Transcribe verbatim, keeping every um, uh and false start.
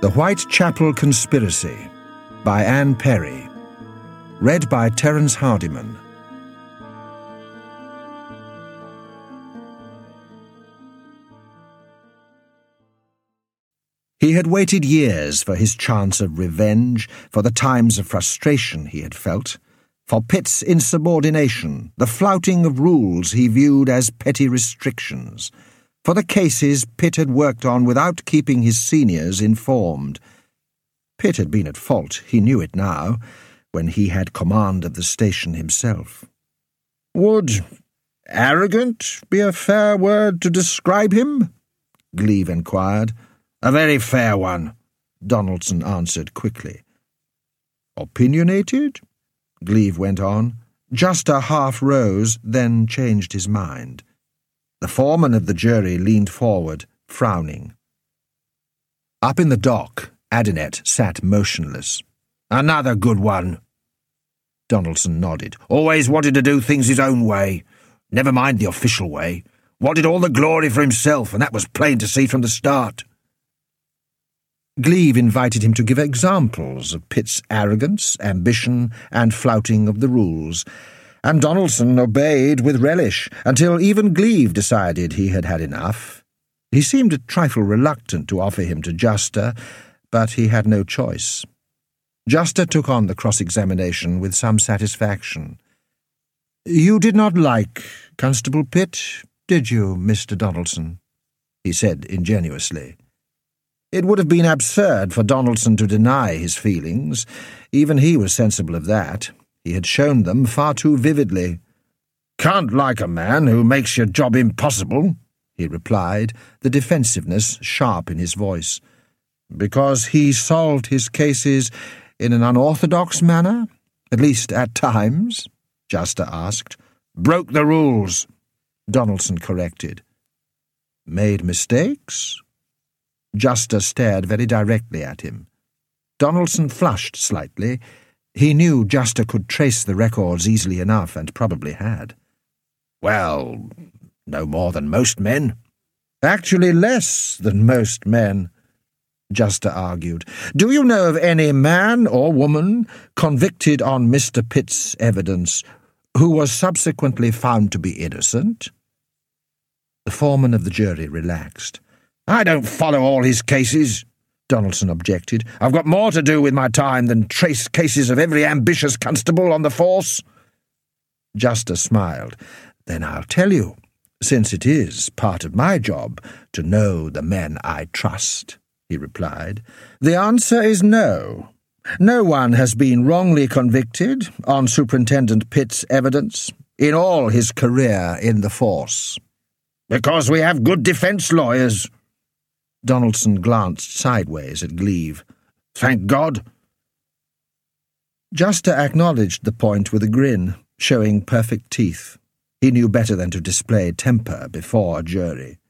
The Whitechapel Conspiracy by Anne Perry. Read by Terence Hardiman. He had waited years for his chance of revenge, for the times of frustration he had felt, for Pitt's insubordination, the flouting of rules he viewed as petty restrictions, for the cases Pitt had worked on without keeping his seniors informed. Pitt had been at fault, he knew it now, when he had command of the station himself. Would arrogant be a fair word to describe him? Gleave enquired. A very fair one, Donaldson answered quickly. Opinionated? Gleave went on. Juster half rose, then changed his mind. The foreman of the jury leaned forward, frowning. Up in the dock, Adinet sat motionless. Another good one. Donaldson nodded. Always wanted to do things his own way. Never mind the official way. Wanted all the glory for himself, and that was plain to see from the start. Gleave invited him to give examples of Pitt's arrogance, ambition, and flouting of the rules, and Donaldson obeyed with relish, until even Gleave decided he had had enough. He seemed a trifle reluctant to offer him to Juster, but he had no choice. Juster took on the cross-examination with some satisfaction. "You did not like Constable Pitt, did you, Mister Donaldson?" he said ingenuously. It would have been absurd for Donaldson to deny his feelings. Even he was sensible of that. He had shown them far too vividly. "Can't like a man who makes your job impossible," he replied, the defensiveness sharp in his voice. "Because he solved his cases in an unorthodox manner, at least at times?" Juster asked. "Broke the rules," Donaldson corrected. "Made mistakes?" Juster stared very directly at him. Donaldson flushed slightly. He knew Juster could trace the records easily enough, and probably had. "Well, no more than most men." "Actually less than most men," Juster argued. "Do you know of any man or woman convicted on Mister Pitt's evidence who was subsequently found to be innocent?" The foreman of the jury relaxed. "I don't follow all his cases," Donaldson objected. "I've got more to do with my time than trace cases of every ambitious constable on the force." Juster smiled. "Then I'll tell you, since it is part of my job to know the men I trust," he replied. "The answer is no. No one has been wrongly convicted on Superintendent Pitt's evidence in all his career in the force." "Because we have good defence lawyers." Donaldson glanced sideways at Gleave. "Thank God." Juster acknowledged the point with a grin, showing perfect teeth. He knew better than to display temper before a jury.